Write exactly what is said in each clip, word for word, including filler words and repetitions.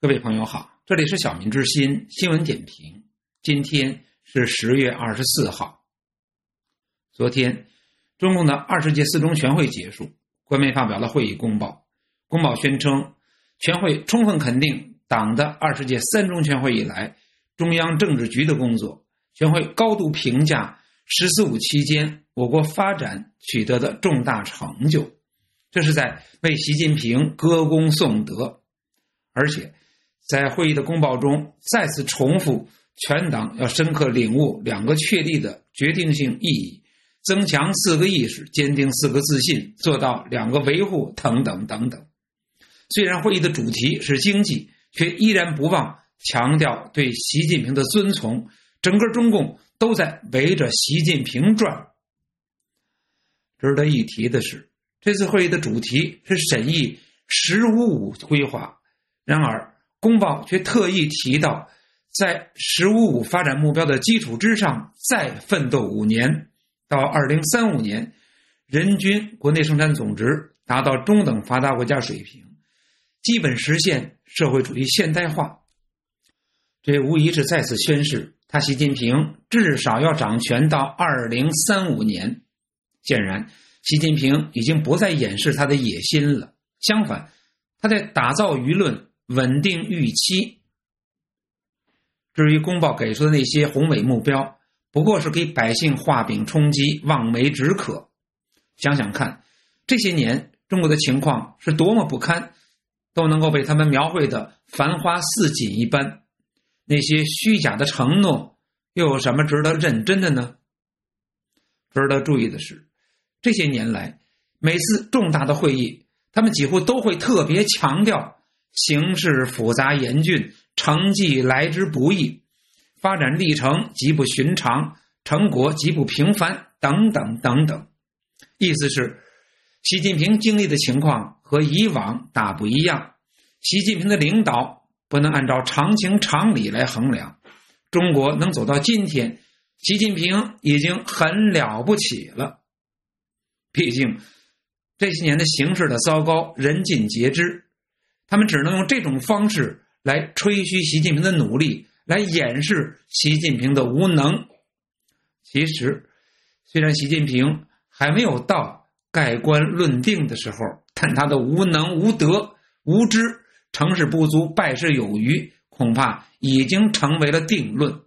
各位朋友好，这里是小民之心新闻点评。今天是十月二十四号。昨天，中共的二十届四中全会结束，官媒发表了会议公报。公报宣称，全会充分肯定党的二十届三中全会以来中央政治局的工作，全会高度评价“十四五”期间我国发展取得的重大成就，这是在为习近平歌功颂德。而且在会议的公报中再次重复全党要深刻领悟两个确立的决定性意义，增强四个意识，坚定四个自信，做到两个维护等等等等。虽然会议的主题是经济，却依然不忘强调对习近平的尊崇，整个中共都在围着习近平转。值得一提的是，这次会议的主题是审议十五五规划，然而公报却特意提到，在十五五发展目标的基础之上再奋斗五年，到二零三五年人均国内生产总值达到中等发达国家水平，基本实现社会主义现代化。这无疑是再次宣示他习近平至少要掌权到二零三五年。显然习近平已经不再掩饰他的野心了，相反，他在打造舆论，稳定预期。至于公报给出的那些宏伟目标，不过是给百姓画饼充饥，望梅止渴。想想看，这些年中国的情况是多么不堪，都能够被他们描绘的繁花似锦一般。那些虚假的承诺又有什么值得认真的呢？值得注意的是，这些年来每次重大的会议，他们几乎都会特别强调形势复杂严峻，成绩来之不易，发展历程极不寻常，成果极不平凡，等等等等。意思是习近平经历的情况和以往大不一样，习近平的领导不能按照常情常理来衡量，中国能走到今天，习近平已经很了不起了。毕竟这些年的形势的糟糕人尽皆知，他们只能用这种方式来吹嘘习近平的努力，来掩饰习近平的无能。其实虽然习近平还没有到盖棺论定的时候，但他的无能无德无知成事不足败事有余恐怕已经成为了定论。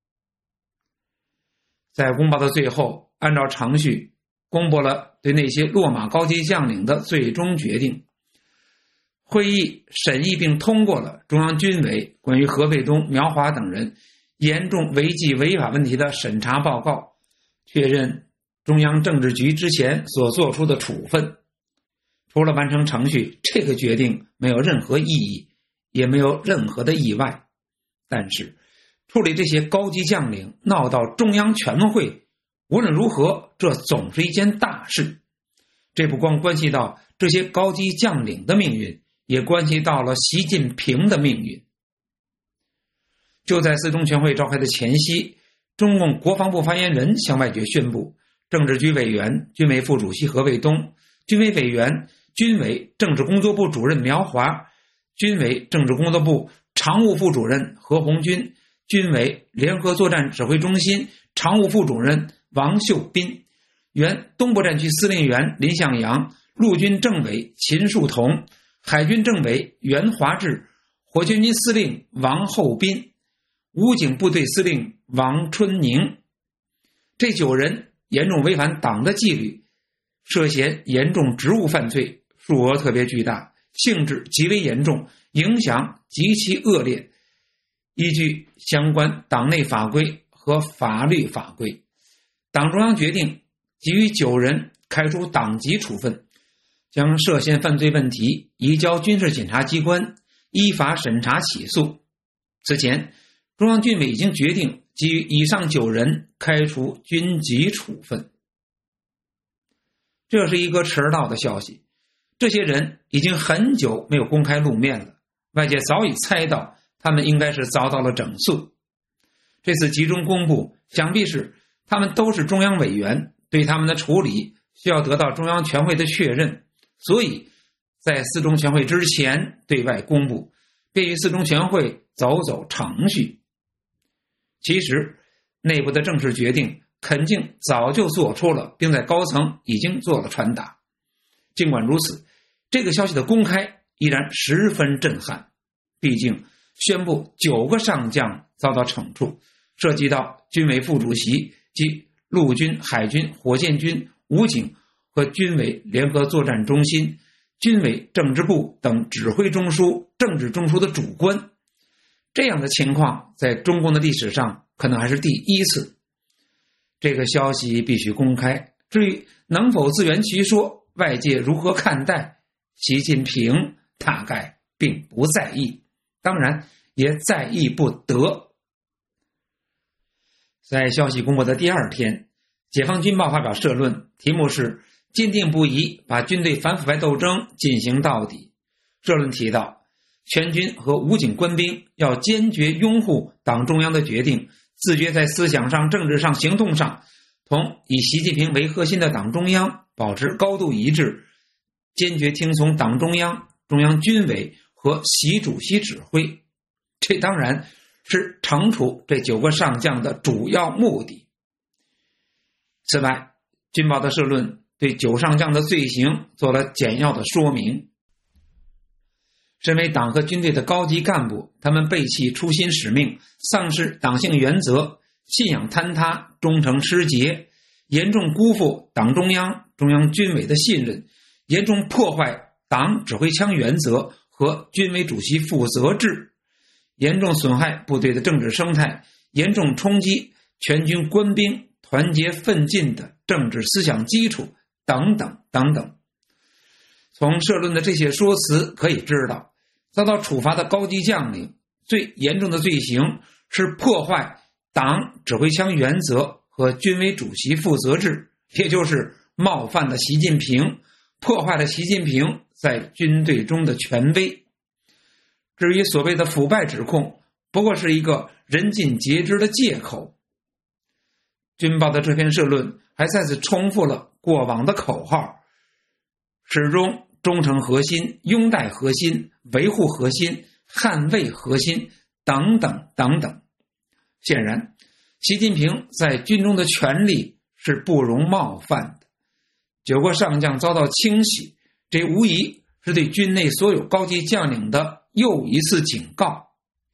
在公报的最后，按照程序公布了对那些落马高级将领的最终决定。会议审议并通过了中央军委关于何卫东、苗华等人严重违纪违法问题的审查报告，确认中央政治局之前所做出的处分。除了完成程序，这个决定没有任何意义，也没有任何的意外。但是处理这些高级将领闹到中央全会，无论如何这总是一件大事。这不光关系到这些高级将领的命运，也关系到了习近平的命运。就在四中全会召开的前夕，中共国防部发言人向外界宣布，政治局委员、军委副主席何卫东、军委委员、军委政治工作部主任苗华、军委政治工作部常务副主任何鸿钧、军委联合作战指挥中心常务副主任王秀斌、原东部战区司令员林向阳、陆军政委秦树同、海军政委袁华志、火箭军司令王厚斌、武警部队司令王春宁，这九人严重违反党的纪律，涉嫌严重职务犯罪，数额特别巨大，性质极为严重，影响极其恶劣。依据相关党内法规和法律法规，党中央决定给予九人开除党籍处分，将涉嫌犯罪问题移交军事检察机关依法审查起诉。此前，中央军委已经决定给予以上九人开除军籍处分。这是一个迟到的消息，这些人已经很久没有公开露面了，外界早已猜到他们应该是遭到了整肃。这次集中公布，想必是他们都是中央委员，对他们的处理需要得到中央全会的确认，所以在四中全会之前对外公布， 便于四中全会走走程序。其实内部的正式决定肯定早就做出了，并在高层已经做了传达。尽管如此，这个消息的公开依然十分震撼。毕竟宣布九个上将遭到惩处，涉及到军委副主席及陆军、海军、火箭军、武警和军委联合作战中心、军委政治部等指挥中枢、政治中枢的主官。这样的情况在中共的历史上可能还是第一次。这个消息必须公开，至于能否自圆其说，外界如何看待，习近平大概并不在意，当然也在意不得。在消息公布的第二天，解放军报发表社论，题目是坚定不移把军队反腐败斗争进行到底。社论提到，全军和武警官兵要坚决拥护党中央的决定，自觉在思想上、政治上、行动上同以习近平为核心的党中央保持高度一致，坚决听从党中央、中央军委和习主席指挥。这当然是惩处这九个上将的主要目的。此外，军报的社论对九上将的罪行做了简要的说明。身为党和军队的高级干部，他们背弃初心使命，丧失党性原则，信仰坍塌，忠诚失节，严重辜负党中央、中央军委的信任，严重破坏党指挥枪原则和军委主席负责制，严重损害部队的政治生态，严重冲击全军官兵团结奋进的政治思想基础，等等等等。从社论的这些说辞可以知道，遭到处罚的高级将领最严重的罪行是破坏党指挥枪原则和军委主席负责制，也就是冒犯了习近平，破坏了习近平在军队中的权威。至于所谓的腐败指控，不过是一个人尽皆知的借口。军报的这篇社论还再次重复了过往的口号，始终忠诚核心、拥戴核心、维护核心、捍卫核心等等等等。显然，习近平在军中的权力是不容冒犯的。九个上将遭到清洗，这无疑是对军内所有高级将领的又一次警告。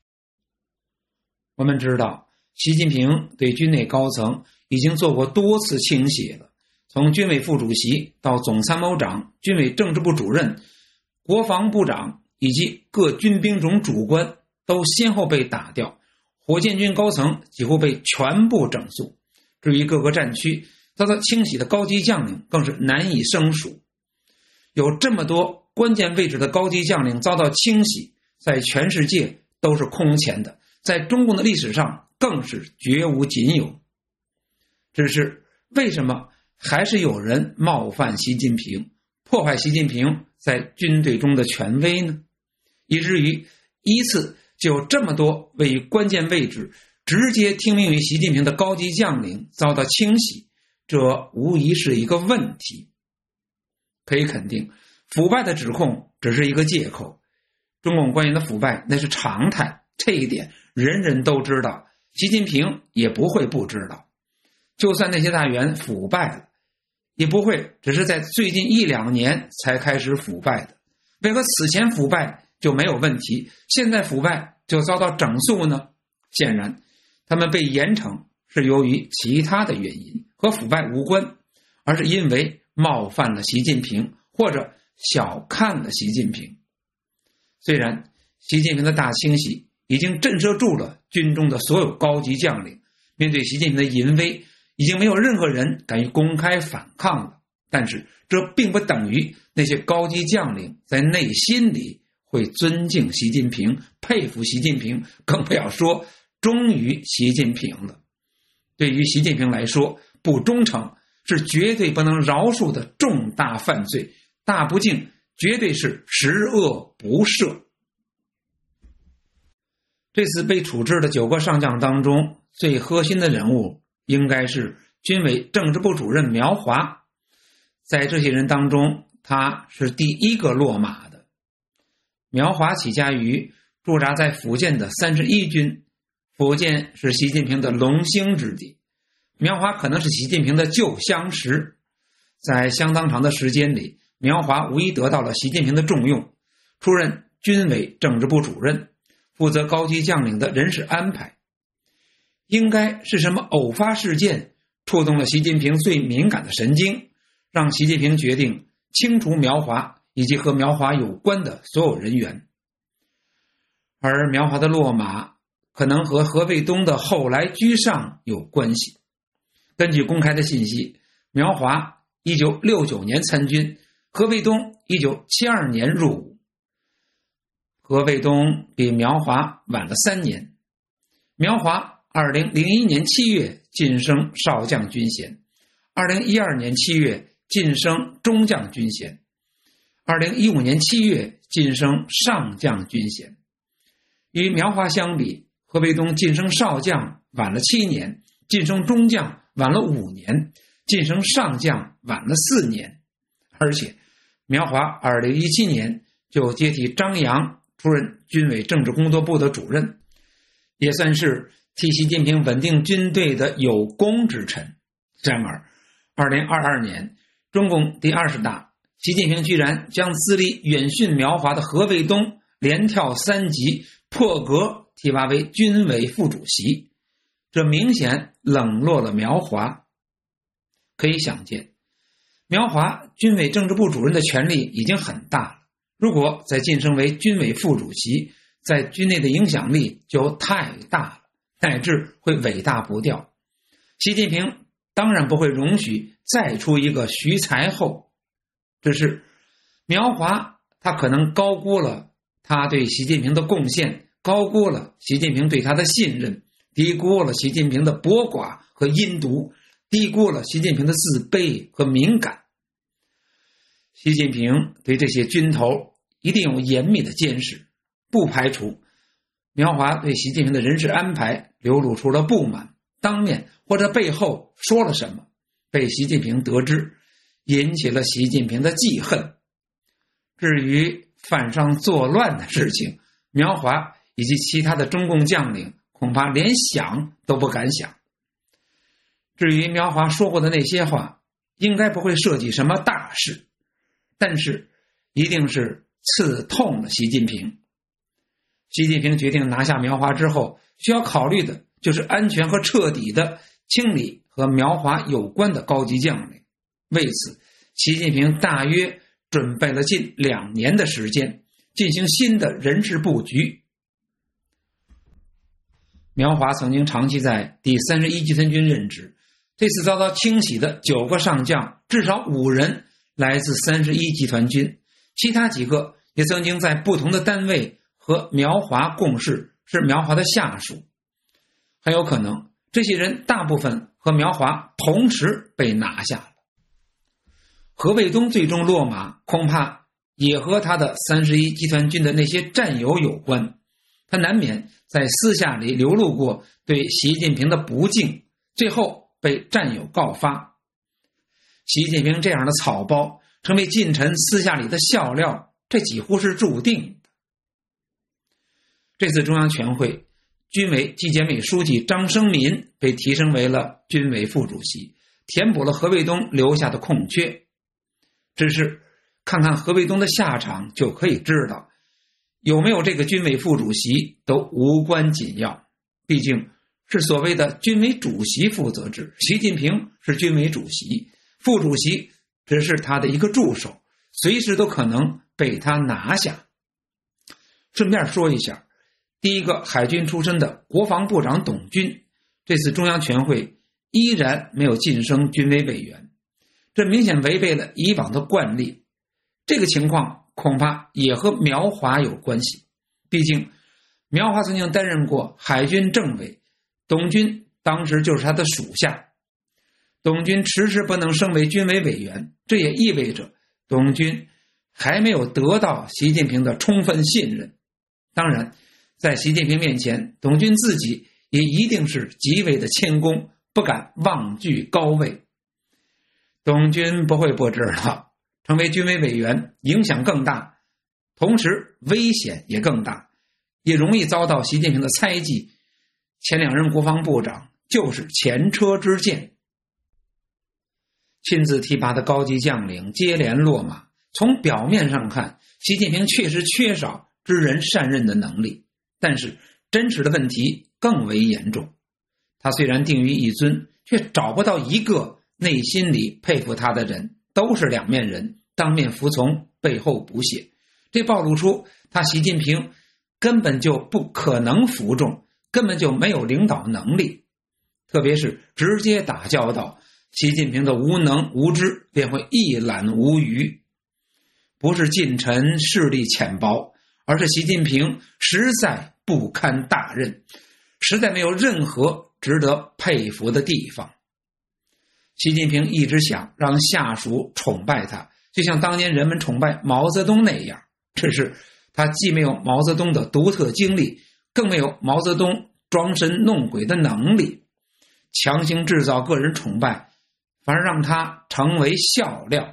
我们知道，习近平对军内高层已经做过多次清洗了，从军委副主席到总参谋长、军委政治部主任、国防部长以及各军兵种主官都先后被打掉，火箭军高层几乎被全部整肃。至于各个战区遭到清洗的高级将领更是难以胜数。有这么多关键位置的高级将领遭到清洗，在全世界都是空前的，在中共的历史上更是绝无仅有。只是为什么还是有人冒犯习近平，破坏习近平在军队中的权威呢？以至于依次就有这么多位于关键位置直接听命于习近平的高级将领遭到清洗，这无疑是一个问题。可以肯定，腐败的指控只是一个借口，中共官员的腐败那是常态，这一点人人都知道，习近平也不会不知道。就算那些大员腐败了，也不会只是在最近一两年才开始腐败的。为何此前腐败就没有问题，现在腐败就遭到整肃呢？显然，他们被严惩是由于其他的原因，和腐败无关，而是因为冒犯了习近平，或者小看了习近平。虽然习近平的大清洗已经震慑住了军中的所有高级将领，面对习近平的淫威，已经没有任何人敢于公开反抗了，但是这并不等于那些高级将领在内心里会尊敬习近平、佩服习近平，更不要说忠于习近平了。对于习近平来说，不忠诚是绝对不能饶恕的重大犯罪，大不敬绝对是十恶不赦。这次被处置的九个上将当中，最核心的人物应该是军委政治部主任苗华。在这些人当中，他是第一个落马的。苗华起家于驻扎在福建的三十一军。福建是习近平的龙兴之地，苗华可能是习近平的旧相识。在相当长的时间里，苗华无疑得到了习近平的重用，出任军委政治部主任，负责高级将领的人事安排。应该是什么偶发事件触动了习近平最敏感的神经，让习近平决定清除苗华以及和苗华有关的所有人员。而苗华的落马可能和何卫东的后来居上有关系。根据公开的信息，苗华一九六九年参军，何卫东一九七二年入伍。何卫东比苗华晚了三年。苗华二零零一年七月晋升少将军衔，二零一二年七月晋升中将军衔，二零一五年七月晋升上将军衔。与苗华相比，何卫东晋升少将晚了七年，晋升中将晚了五年，晋升上将晚了四年。而且苗华二零一七年就接替张杨出任军委政治工作部的主任，也算是替习近平稳定军队的有功之臣。然而二零二二年中共第二十大，习近平居然将资历远逊苗华的何卫东连跳三级，破格提拔为军委副主席，这明显冷落了苗华。可以想见，苗华军委政治部主任的权力已经很大了，如果再晋升为军委副主席，在军内的影响力就太大了，乃至会尾大不掉。习近平当然不会容许再出一个徐才厚，只是苗华他可能高估了他对习近平的贡献，高估了习近平对他的信任，低估了习近平的薄寡和阴毒，低估了习近平的自卑和敏感。习近平对这些军头一定有严密的监视，不排除苗华对习近平的人事安排流露出了不满，当面或者背后说了什么，被习近平得知，引起了习近平的记恨。至于犯上作乱的事情，苗华以及其他的中共将领恐怕连想都不敢想。至于苗华说过的那些话，应该不会涉及什么大事，但是一定是刺痛了习近平。习近平决定拿下苗华之后，需要考虑的就是安全和彻底的清理和苗华有关的高级将领。为此，习近平大约准备了近两年的时间，进行新的人事布局。苗华曾经长期在第三十一集团军任职，这次遭到清洗的九个上将，至少五人来自三十一集团军，其他几个也曾经在不同的单位和苗华共事，是苗华的下属。很有可能这些人大部分和苗华同时被拿下了。何卫东最终落马，恐怕也和他的三十一集团军的那些战友有关，他难免在私下里流露过对习近平的不敬，最后被战友告发。习近平这样的草包成为近臣私下里的笑料，这几乎是注定的。这次中央全会，军委纪检委书记张生民被提升为了军委副主席，填补了何卫东留下的空缺。只是看看何卫东的下场就可以知道，有没有这个军委副主席都无关紧要，毕竟是所谓的军委主席负责制，习近平是军委主席，副主席只是他的一个助手，随时都可能被他拿下。顺便说一下，第一个海军出身的国防部长董军，这次中央全会依然没有晋升军委委员，这明显违背了以往的惯例。这个情况恐怕也和苗华有关系，毕竟苗华曾经担任过海军政委，董军当时就是他的属下。董军迟迟不能升为军委委员，这也意味着董军还没有得到习近平的充分信任。当然，在习近平面前，董军自己也一定是极为的谦恭，不敢妄居高位。董军不会不知道，成为军委委员影响更大，同时危险也更大， 也容易遭到习近平的猜忌。前两任国防部长就是前车之鉴。亲自提拔的高级将领接连落马，从表面上看，习近平确实缺少知人善任的能力，但是真实的问题更为严重。他虽然定于一尊，却找不到一个内心里佩服他的人，都是两面人，当面服从，背后补血。这暴露出他习近平根本就不可能服众，根本就没有领导能力，特别是直接打交道，习近平的无能无知便会一览无余。不是近臣势力浅薄，而是习近平实在不堪大任，实在没有任何值得佩服的地方。习近平一直想让下属崇拜他，就像当年人们崇拜毛泽东那样，只是他既没有毛泽东的独特经历，更没有毛泽东装神弄鬼的能力，强行制造个人崇拜，反而让他成为笑料。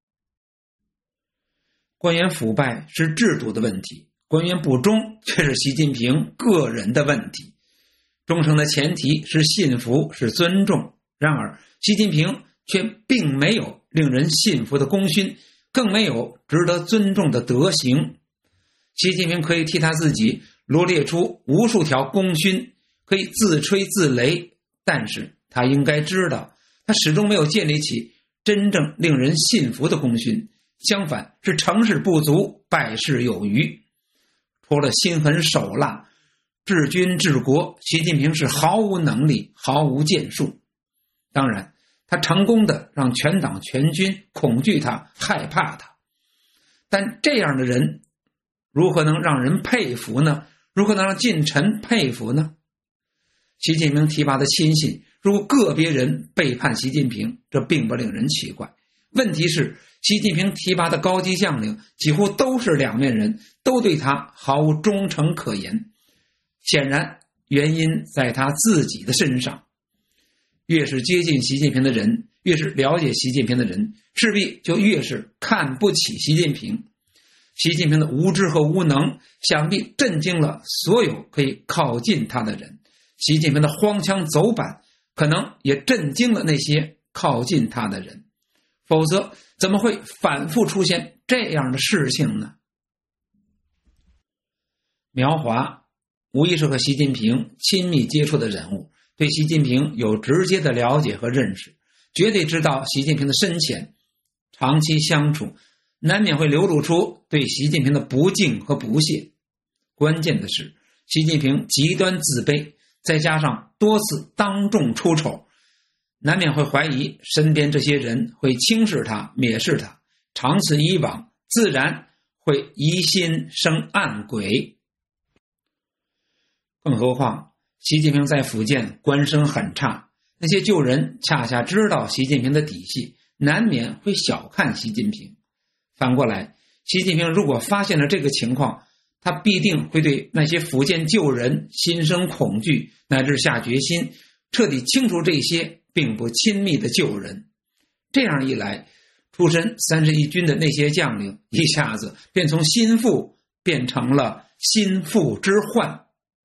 官员腐败是制度的问题，官员不忠却是习近平个人的问题。忠诚的前提是信服，是尊重。然而习近平却并没有令人信服的功勋，更没有值得尊重的德行。习近平可以替他自己罗列出无数条功勋，可以自吹自擂，但是他应该知道，他始终没有建立起真正令人信服的功勋，相反是成事不足，败事有余。除了心狠手辣，治军治国，习近平是毫无能力，毫无建树。当然他成功的让全党全军恐惧他，害怕他，但这样的人如何能让人佩服呢？如何能让近臣佩服呢？习近平提拔的亲信，如果个别人背叛习近平，这并不令人奇怪。问题是习近平提拔的高级将领几乎都是两面人，都对他毫无忠诚可言。显然原因在他自己的身上。越是接近习近平的人，越是了解习近平的人，势必就越是看不起习近平。习近平的无知和无能，想必震惊了所有可以靠近他的人。习近平的荒腔走板，可能也震惊了那些靠近他的人。否则怎么会反复出现这样的事情呢？苗华无疑是和习近平亲密接触的人物，对习近平有直接的了解和认识，绝对知道习近平的深浅。长期相处，难免会流露出对习近平的不敬和不屑。关键的是，习近平极端自卑，再加上多次当众出丑，难免会怀疑身边这些人会轻视他、蔑视他，长此以往，自然会疑心生暗鬼。更何况习近平在福建官声很差，那些旧人恰恰知道习近平的底细，难免会小看习近平。反过来，习近平如果发现了这个情况，他必定会对那些福建旧人心生恐惧，乃至下决心彻底清除这些并不亲密的旧人。这样一来，出身三十一军的那些将领一下子便从心腹变成了心腹之患。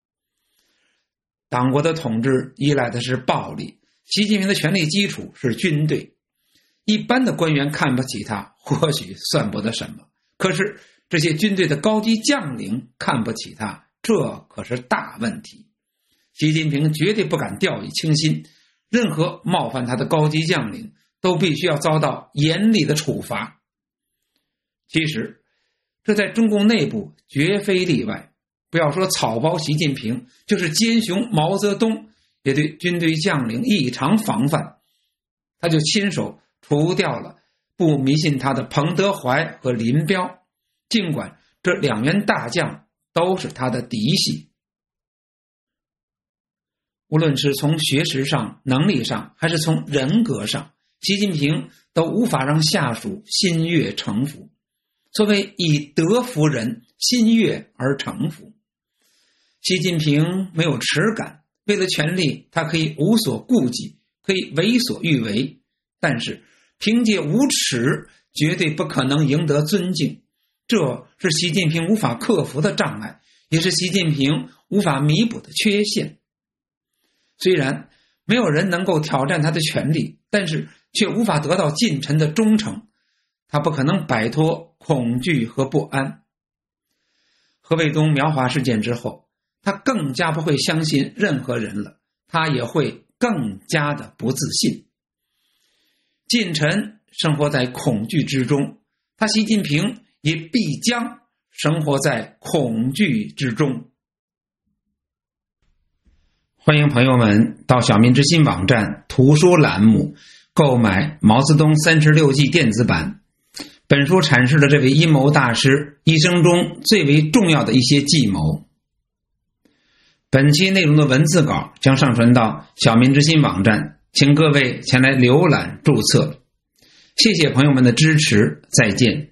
党国的统治依赖的是暴力，习近平的权力基础是军队。一般的官员看不起他，或许算不得什么，可是这些军队的高级将领看不起他，这可是大问题。习近平绝对不敢掉以轻心，任何冒犯他的高级将领都必须要遭到严厉的处罚。其实这在中共内部绝非例外，不要说草包习近平，就是奸雄毛泽东也对军队将领异常防范，他就亲手除掉了不迷信他的彭德怀和林彪，尽管这两员大将都是他的嫡系。无论是从学识上、能力上，还是从人格上，习近平都无法让下属心悦诚服。所谓以德服人，心悦而诚服。习近平没有耻感，为了权力，他可以无所顾忌，可以为所欲为，但是凭借无耻绝对不可能赢得尊敬，这是习近平无法克服的障碍， 也是习近平无法弥补的缺陷。虽然没有人能够挑战他的权力，但是却无法得到近臣的忠诚，他不可能摆脱恐惧和不安。何卫东苗华事件之后，他更加不会相信任何人了，他也会更加的不自信。近臣生活在恐惧之中，他习近平也必将生活在恐惧之中。欢迎朋友们到小民之心网站图书栏目购买《毛泽东三十六计》电子版。本书阐释了这位阴谋大师一生中最为重要的一些计谋。本期内容的文字稿将上传到小民之心网站，请各位前来浏览注册。谢谢朋友们的支持，再见。